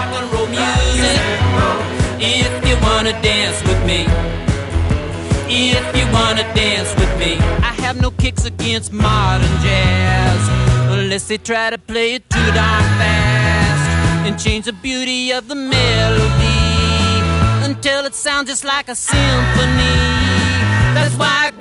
rock and roll music. If you wanna dance with me, if you wanna dance with me, I have no kicks against modern jazz, unless they try to play it too darn fast and change the beauty of the melody until it sounds just like a symphony. That's why I